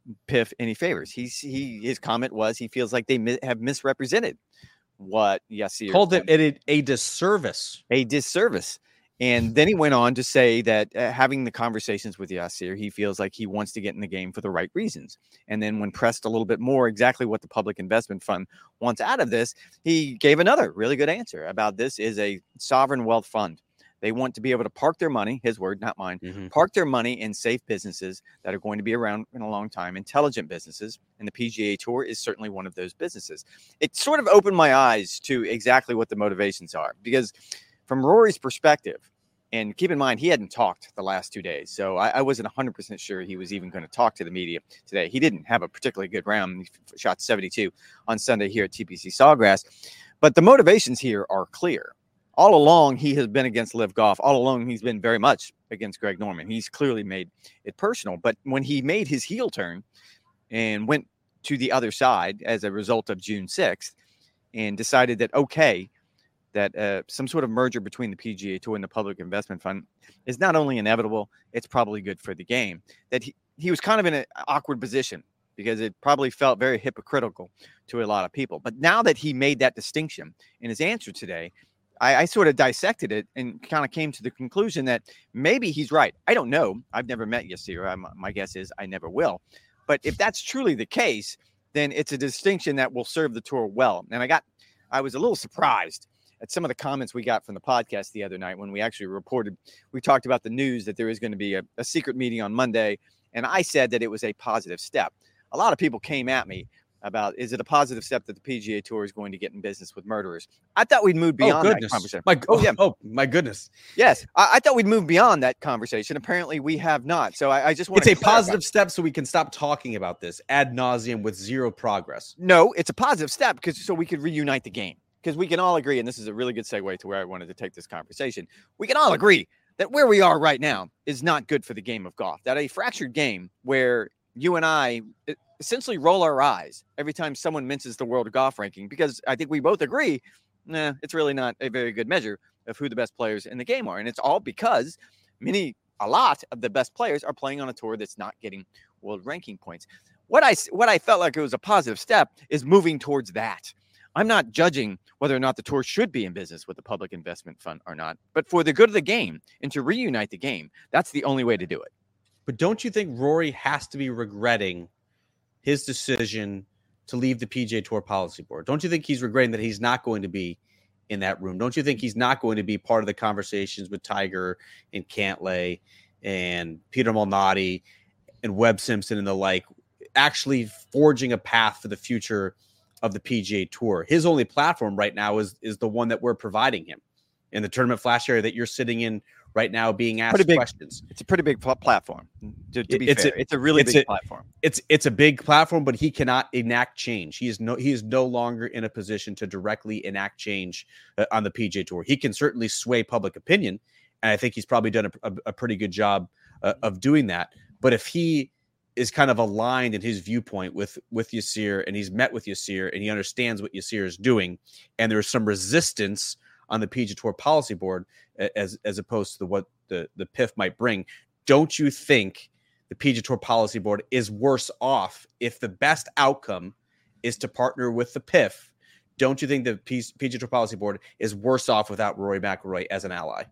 Piff any favors. He's he his comment was he feels like they mi- have misrepresented what Yasir Called it a, a disservice. a disservice. And then he went on to say that uh, having the conversations with Yasir, he feels like he wants to get in the game for the right reasons. And then when pressed a little bit more exactly what the Public Investment Fund wants out of this, he gave another really good answer about this is a sovereign wealth fund. They want to be able to park their money, his word, not mine, mm-hmm. park their money in safe businesses that are going to be around in a long time, intelligent businesses. And the P G A Tour is certainly one of those businesses. It sort of opened my eyes to exactly what the motivations are, because from Rory's perspective, and keep in mind, he hadn't talked the last two days. So I, I wasn't one hundred percent sure he was even going to talk to the media today. He didn't have a particularly good round. He shot seventy-two on Sunday here at T P C Sawgrass. But the motivations here are clear. All along, he has been against Liv Golf. All along, he's been very much against Greg Norman. He's clearly made it personal. But when he made his heel turn and went to the other side as a result of June sixth and decided that, okay, that uh, some sort of merger between the P G A Tour and the Public Investment Fund is not only inevitable, it's probably good for the game. That he, he was kind of in an awkward position because it probably felt very hypocritical to a lot of people. But now that he made that distinction in his answer today, I, I sort of dissected it and kind of came to the conclusion that maybe he's right. I don't know. I've never met Yasir. I'm, my guess is I never will. But if that's truly the case, then it's a distinction that will serve the tour well. And I got, I was a little surprised at some of the comments we got from the podcast the other night when we actually reported, we talked about the news that there is going to be a, a secret meeting on Monday. And I said that it was a positive step. A lot of people came at me about, is it a positive step that the P G A Tour is going to get in business with murderers? I thought we'd move beyond oh, that conversation. My, oh, yeah. Oh, my goodness. Yes. I, I thought we'd move beyond that conversation. Apparently we have not. So I, I just want It's to a positive step so we can stop talking about this ad nauseum with zero progress. No, it's a positive step because so we could reunite the game. Because we can all agree, and this is a really good segue to where I wanted to take this conversation. We can all agree that where we are right now is not good for the game of golf. That a fractured game where you and I essentially roll our eyes every time someone mentions the world golf ranking, because I think we both agree, nah, it's really not a very good measure of who the best players in the game are. And it's all because many, a lot of the best players are playing on a tour that's not getting world ranking points. What I, what I felt like it was a positive step is moving towards that. I'm not judging whether or not the tour should be in business with the Public Investment Fund or not, but for the good of the game and to reunite the game, that's the only way to do it. But don't you think Rory has to be regretting his decision to leave the P G A Tour Policy Board? Don't you think he's regretting that he's not going to be in that room? Don't you think he's not going to be part of the conversations with Tiger and Cantlay and Peter Malnati and Webb Simpson and the like, actually forging a path for the future of the P G A Tour? His only platform right now is is the one that we're providing him in the Tournament Flash area that you're sitting in right now, being asked big, questions. It's a pretty big pl- platform. To, to be it's fair, a, it's a really it's big a, platform. It's it's a big platform, but he cannot enact change. He is no he is no longer in a position to directly enact change uh, on the P G A Tour. He can certainly sway public opinion, and I think he's probably done a, a, a pretty good job uh, of doing that. But if he is kind of aligned in his viewpoint with with Yasir, and he's met with Yasir, and he understands what Yasir is doing, and there's some resistance on the P G A Tour Policy Board as as opposed to the, what the, the P I F might bring, don't you think the P G A Tour Policy Board is worse off if the best outcome is to partner with the P I F? Don't you think the P G A Tour Policy Board is worse off without Rory McIlroy as an ally?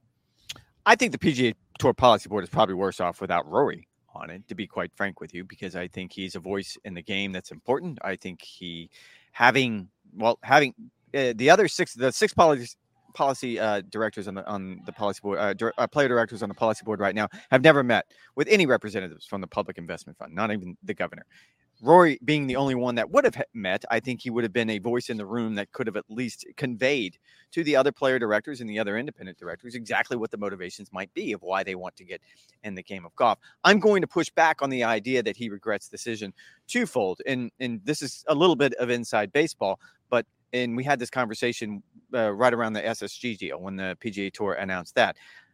I think the P G A Tour Policy Board is probably worse off without Rory on it, to be quite frank with you, because I think he's a voice in the game that's important. I think he having, well, having uh, the other six, the six policy policy uh, directors on the on the policy board, uh, dir- uh, player directors on the policy board right now have never met with any representatives from the Public Investment Fund, not even the governor. Rory being the only one that would have met, I think he would have been a voice in the room that could have at least conveyed to the other player directors and the other independent directors exactly what the motivations might be of why they want to get in the game of golf. I'm going to push back on the idea that he regrets the decision twofold. And, and this is a little bit of inside baseball, but and we had this conversation uh, right around the S S G deal when the P G A Tour announced that.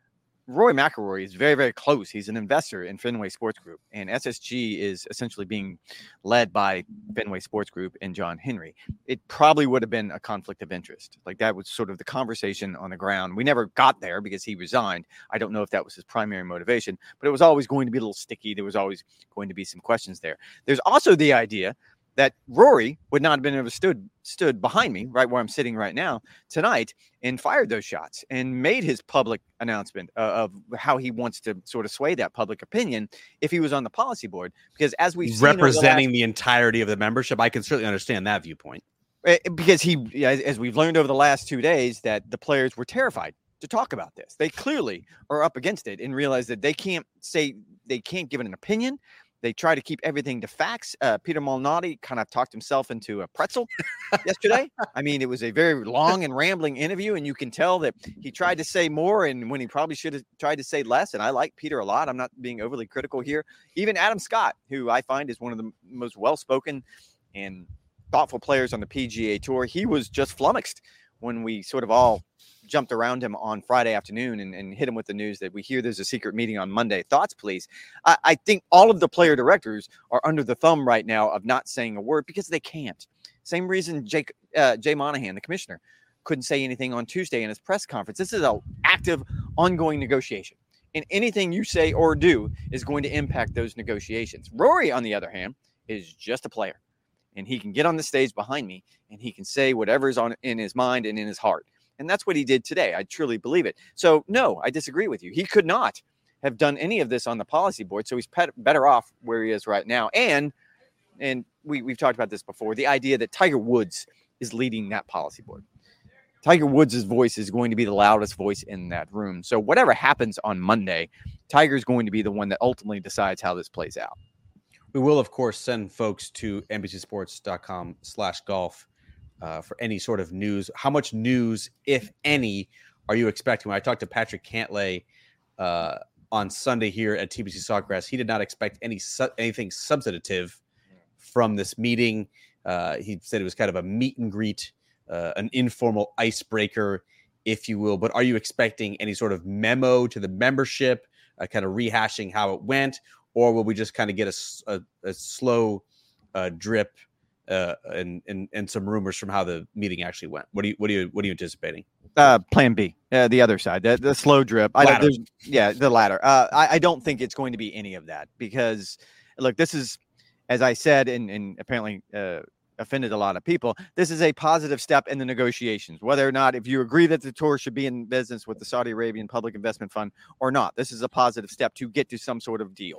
Rory McIlroy is very, very close. He's an investor in Fenway Sports Group, and S S G is essentially being led by Fenway Sports Group and John Henry. It probably would have been a conflict of interest. Like that was sort of the conversation on the ground. We never got there because he resigned. I don't know if that was his primary motivation, but it was always going to be a little sticky. There was always going to be some questions there. There's also the idea that Rory would not have been able to stood stood behind me right where I'm sitting right now tonight and fired those shots and made his public announcement uh, of how he wants to sort of sway that public opinion if he was on the policy board. Because as we've representing seen the, last, the entirety of the membership, I can certainly understand that viewpoint. Because he, as we've learned over the last two days, that the players were terrified to talk about this. They clearly are up against it and realize that they can't say, they can't give it an opinion. They try to keep everything to facts. Uh, Peter Malnati kind of talked himself into a pretzel yesterday. I mean, it was a very long and rambling interview, and you can tell that he tried to say more and when he probably should have tried to say less. And I like Peter a lot. I'm not being overly critical here. Even Adam Scott, who I find is one of the most well-spoken and thoughtful players on the P G A Tour, he was just flummoxed when we sort of all jumped around him on Friday afternoon and, and hit him with the news that we hear there's a secret meeting on Monday. Thoughts, please? I, I think all of the player directors are under the thumb right now of not saying a word because they can't. Same reason Jake, uh, Jay Monahan, the commissioner, couldn't say anything on Tuesday in his press conference. This is an active, ongoing negotiation. And anything you say or do is going to impact those negotiations. Rory, on the other hand, is just a player. And he can get on the stage behind me and he can say whatever's on in his mind and in his heart. And that's what he did today. I truly believe it. So, no, I disagree with you. He could not have done any of this on the policy board. So he's pet- better off where he is right now. And and we, we've talked about this before, the idea that Tiger Woods is leading that policy board. Tiger Woods' voice is going to be the loudest voice in that room. So whatever happens on Monday, Tiger's going to be the one that ultimately decides how this plays out. We will, of course, send folks to N B C Sports dot com slash golf uh, for any sort of news. How much news, if any, are you expecting? When I talked to Patrick Cantlay uh, on Sunday here at T B C Sawgrass, he did not expect any su- anything substantive from this meeting. Uh, he said it was kind of a meet and greet, uh, an informal icebreaker, if you will. But are you expecting any sort of memo to the membership, uh, kind of rehashing how it went? Or will we just kind of get a, a, a slow uh, drip uh, and, and and some rumors from how the meeting actually went? What do you what do you what are you anticipating? Uh, plan B, uh, the other side, the, the slow drip. I don't, there's, yeah, the latter. Uh, I, I don't think it's going to be any of that because, look, this is, as I said, and, and apparently uh, offended a lot of people. This is a positive step in the negotiations, whether or not if you agree that the tour should be in business with the Saudi Arabian Public Investment Fund or not. This is a positive step to get to some sort of deal.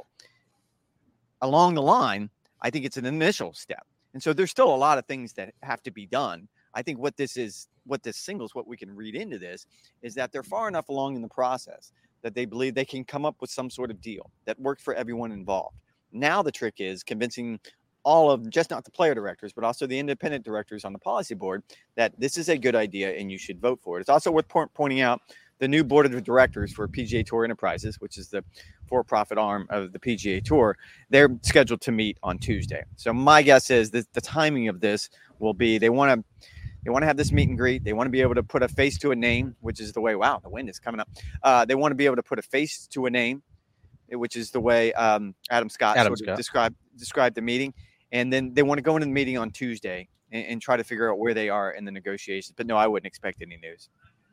Along the line, I think it's an initial step. And so there's still a lot of things that have to be done. I think what this is, what this signals, what we can read into this is that they're far enough along in the process that they believe they can come up with some sort of deal that works for everyone involved. Now the trick is convincing all of, just not the player directors, but also the independent directors on the policy board that this is a good idea and you should vote for it. It's also worth po- pointing out the new board of directors for P G A Tour Enterprises, which is the for-profit arm of the P G A Tour. They're scheduled to meet on Tuesday. So my guess is that the timing of this will be they want to they want to have this meet and greet. They want to be able to put a face to a name, which is the way, wow, the wind is coming up. Uh, they want to be able to put a face to a name, which is the way um, Adam Scott Adam sort Scott. of described, described the meeting. And then they want to go into the meeting on Tuesday and, and try to figure out where they are in the negotiations. But no, I wouldn't expect any news.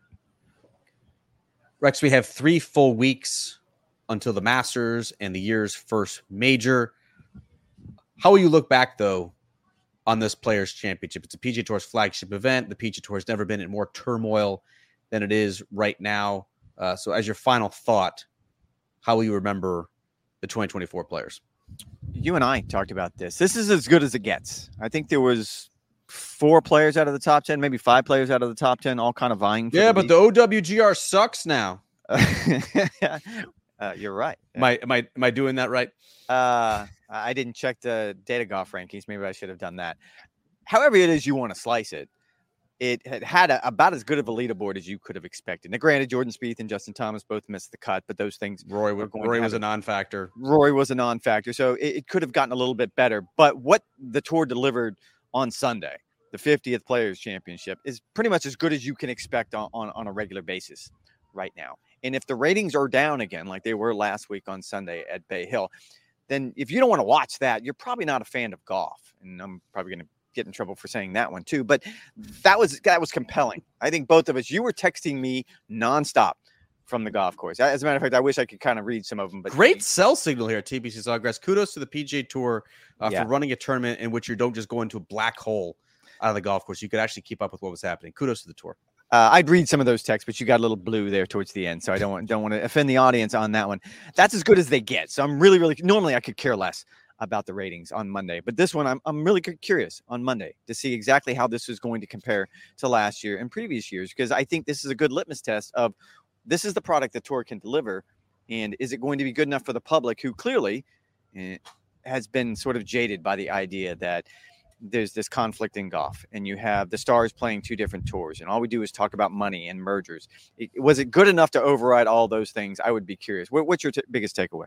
Rex, we have three full weeks until the Masters and the year's first major. How will you look back, though, on this Players' Championship? It's a P G A Tour's flagship event. The P G A Tour has never been in more turmoil than it is right now. Uh, so as your final thought, how will you remember the twenty twenty-four Players? You and I talked about this. This is as good as it gets. I think there was four players out of the top ten, maybe five players out of the top ten, all kind of vying for Yeah, the but lead. the O W G R sucks now. uh, you're right. Am I, am I, am I doing that right? Uh, I didn't check the data golf rankings. Maybe I should have done that. However it is you want to slice it, it had had a, about as good of a leaderboard as you could have expected. Now, granted, Jordan Spieth and Justin Thomas both missed the cut, but those things Rory, were going Rory to was a happen. non-factor. Rory was a non-factor, so it, it could have gotten a little bit better. But what the tour delivered on Sunday, the fiftieth Players Championship, is pretty much as good as you can expect on, on, on a regular basis right now. And if the ratings are down again, like they were last week on Sunday at Bay Hill, then if you don't want to watch that, you're probably not a fan of golf. And I'm probably going to get in trouble for saying that one too. But that was that was compelling. I think both of us, you were texting me nonstop from the golf course. As a matter of fact, I wish I could kind of read some of them. But great cell signal here at T P C Sawgrass. Kudos to the P G A Tour uh, Yeah. for running a tournament in which you don't just go into a black hole out of the golf course. You could actually keep up with what was happening. Kudos to the tour. Uh, I'd read some of those texts, but you got a little blue there towards the end, so I don't want don't want to offend the audience on that one. That's as good as they get. So I'm really, really normally I could care less about the ratings on Monday, but this one I'm I'm really cu- curious on Monday to see exactly how this is going to compare to last year and previous years, because I think this is a good litmus test of this is the product the tour can deliver, and is it going to be good enough for the public who clearly eh, has been sort of jaded by the idea that there's this conflict in golf and you have the stars playing two different tours and all we do is talk about money and mergers. It, was it good enough to override all those things? I would be curious. What, what's your t- biggest takeaway?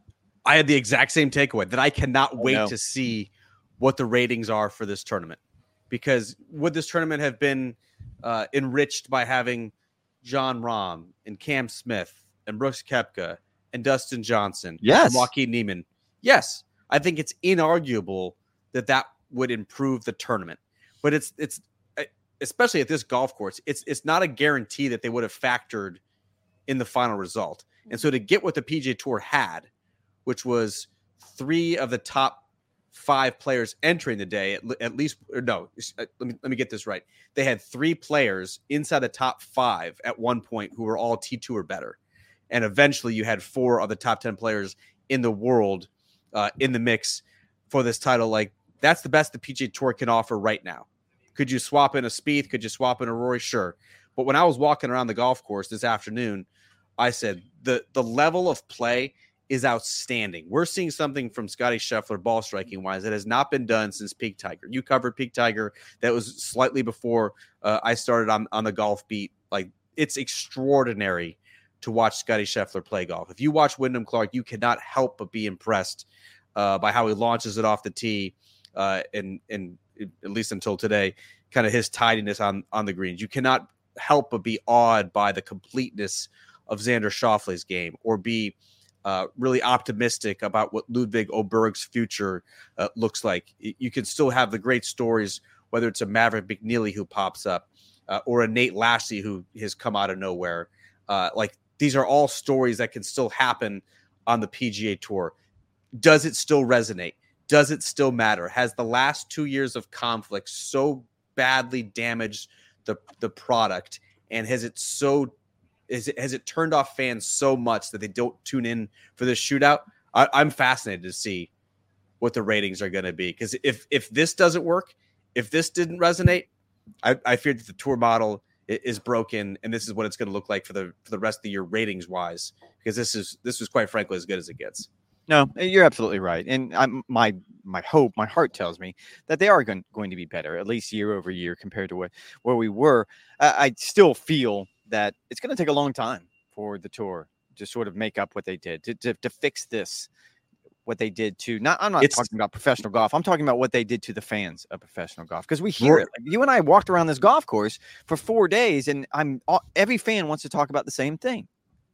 I had the exact same takeaway that I cannot Oh, wait no. to see what the ratings are for this tournament, because would this tournament have been uh, enriched by having John Rahm and Cam Smith and Brooks Koepka and Dustin Johnson Yes. and Joaquin Neiman? Yes. I think it's inarguable that that would improve the tournament, but it's, it's, especially at this golf course, it's, it's not a guarantee that they would have factored in the final result. And so to get what the P G A Tour had, which was three of the top five players entering the day, at, at least, or no, let me, let me get this right. They had three players inside the top five at one point who were all T two or better. And eventually you had four of the top ten players in the world uh, in the mix for this title. Like, that's the best the P G A Tour can offer right now. Could you swap in a Spieth? Could you swap in a Rory? Sure. But when I was walking around the golf course this afternoon, I said the the level of play is outstanding. We're seeing something from Scotty Scheffler ball striking wise that has not been done since Peak Tiger. You covered Peak Tiger. That was slightly before uh, I started on, on the golf beat. Like, it's extraordinary to watch Scotty Scheffler play golf. If you watch Wyndham Clark, you cannot help but be impressed uh, by how he launches it off the tee. Uh, and and at least until today, kind of his tidiness on, on the greens. You cannot help but be awed by the completeness of Xander Schauffele's game, or be uh, really optimistic about what Ludwig Oberg's future uh, looks like. You can still have the great stories, whether it's a Maverick McNeely who pops up uh, or a Nate Lashley who has come out of nowhere. Uh, like, these are all stories that can still happen on the P G A Tour. Does it still resonate? Does it still matter? Has the last two years of conflict so badly damaged the, the product? And has it so is it, has it turned off fans so much that they don't tune in for this shootout? I, I'm fascinated to see what the ratings are going to be. Because if if this doesn't work, if this didn't resonate, I, I fear that the tour model is broken, and this is what it's going to look like for the for the rest of the year ratings wise. Because this is this is quite frankly as good as it gets. No, you're absolutely right. And I'm, my my hope, my heart tells me that they are going, going to be better, at least year over year compared to what, where we were. Uh, I still feel that it's going to take a long time for the tour to sort of make up what they did, to, to, to fix this, what they did to, not, I'm not It's- talking about professional golf. I'm talking about what they did to the fans of professional golf. Because we hear Rory- it. Like, you and I walked around this golf course for four days and I'm all, every fan wants to talk about the same thing.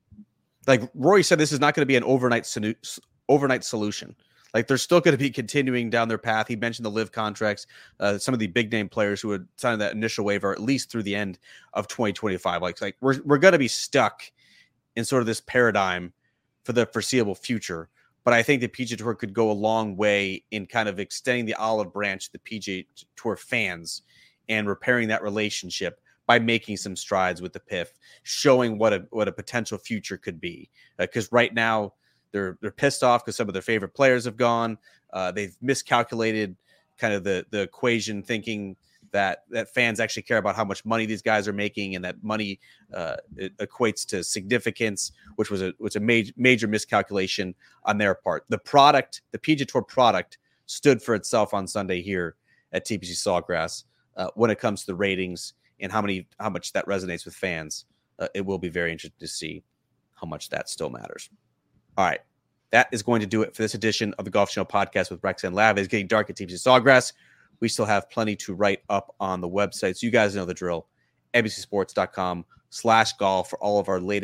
Like Rory said, this is not going to be an overnight solu- overnight solution. Like, they're still going to be continuing down their path. He mentioned the live contracts, uh, some of the big name players who had signed that initial waiver at least through the end of twenty twenty-five. Like, like we're we're going to be stuck in sort of this paradigm for the foreseeable future. But I think the P G A Tour could go a long way in kind of extending the olive branch to the P G A Tour fans and repairing that relationship by making some strides with the P I F, showing what a what a potential future could be. Because uh, right now, They're they're pissed off because some of their favorite players have gone. Uh, they've miscalculated kind of the the equation, thinking that that fans actually care about how much money these guys are making, and that money uh, it equates to significance, which was a was a major major miscalculation on their part. The product, the P G A Tour product, stood for itself on Sunday here at T P C Sawgrass uh, when it comes to the ratings and how many how much that resonates with fans. Uh, it will be very interesting to see how much that still matters. All right, that is going to do it for this edition of the Golf Channel podcast with Rex and Lav. It's getting dark at T P C Sawgrass. We still have plenty to write up on the website, so you guys know the drill. N B C Sports dot com slash golf for all of our latest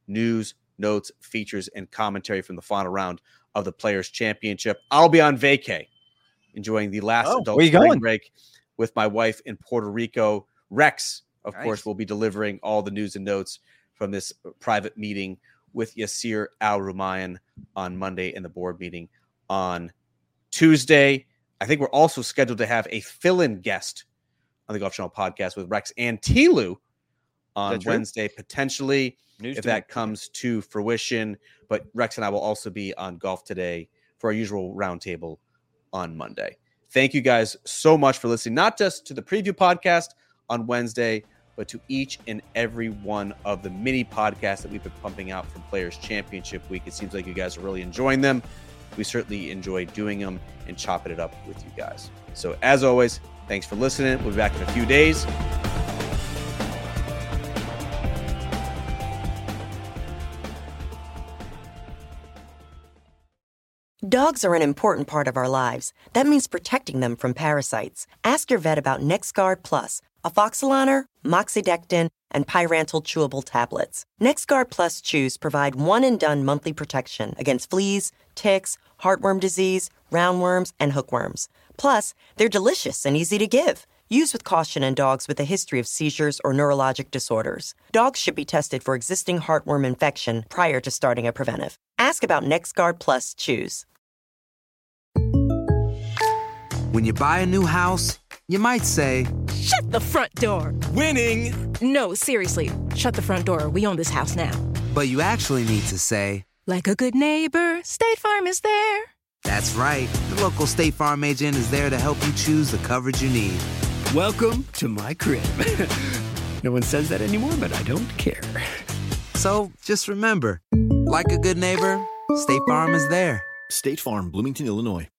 news, notes, features, and commentary from the final round of the Players' Championship. I'll be on vacay, enjoying the last Oh, adult where you spring going? break with my wife in Puerto Rico. Rex, of Nice. course, will be delivering all the news and notes from this private meeting with Yasir Al-Rumayyan on Monday and the board meeting on Tuesday. I think we're also scheduled to have a fill-in guest on the Golf Channel podcast with Rex and T-Lou on Wednesday, potentially, News if to me. that comes to fruition. But Rex and I will also be on Golf Today for our usual roundtable on Monday. Thank you guys so much for listening, not just to the preview podcast on Wednesday, but to each and every one of the mini podcasts that we've been pumping out from Players Championship Week. It seems like you guys are really enjoying them. We certainly enjoy doing them and chopping it up with you guys. So as always, thanks for listening. We'll be back in a few days. Dogs are an important part of our lives. That means protecting them from parasites. Ask your vet about NexGard Plus, Afoxolaner, Moxidectin, and Pyrantel chewable tablets. NexGard Plus chews provide one-and-done monthly protection against fleas, ticks, heartworm disease, roundworms, and hookworms. Plus, they're delicious and easy to give. Use with caution in dogs with a history of seizures or neurologic disorders. Dogs should be tested for existing heartworm infection prior to starting a preventive. Ask about NexGard Plus chews. When you buy a new house, you might say, Shut the front door! Winning! No, seriously, shut the front door. We own this house now. but you actually need to say, like a good neighbor, State Farm is there. That's right. The local State Farm agent is there to help you choose the coverage you need. Welcome to my crib. No one says that anymore, but I don't care. So just remember, like a good neighbor, State Farm is there. State Farm, Bloomington, Illinois.